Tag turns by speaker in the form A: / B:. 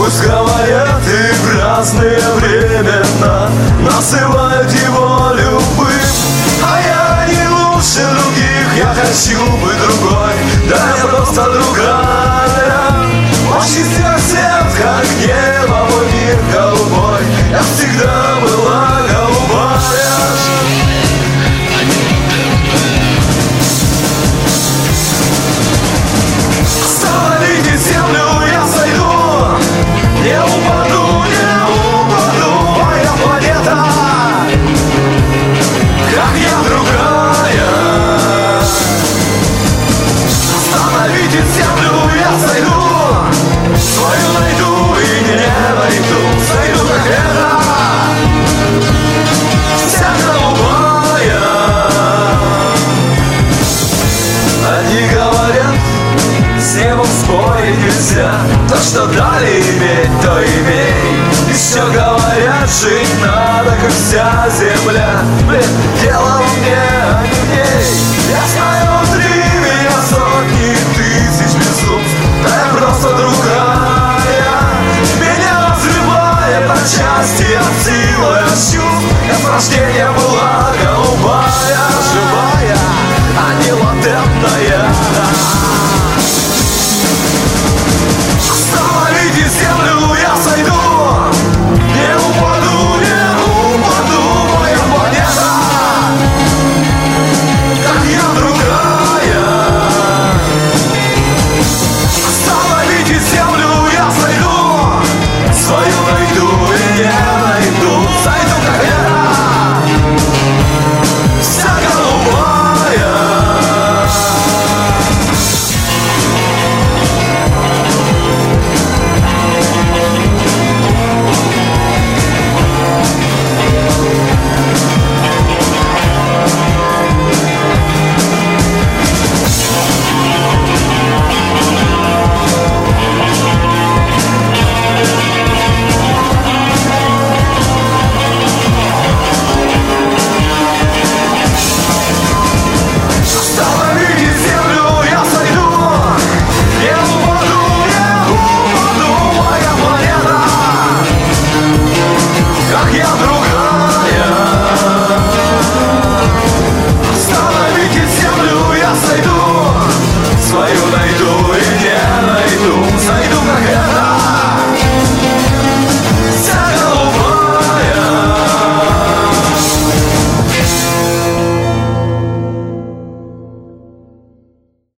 A: Пусть говорят и в разные времена называют его любым, а я не лучше других, я хочу быть другой, да я просто другая. Очень свет, как небо, мой мир голубой, я всегда была голубая. Остановите землю, я сойду, не упаду, моя планета, как я другая. Остановите землю, я сойду, свою найду и не найду, сойду как это, вся голубая. Они говорят, с небом спорить нельзя, то, что дали иметь, то имей. Еще говорят, жить надо, как вся земля. Блин,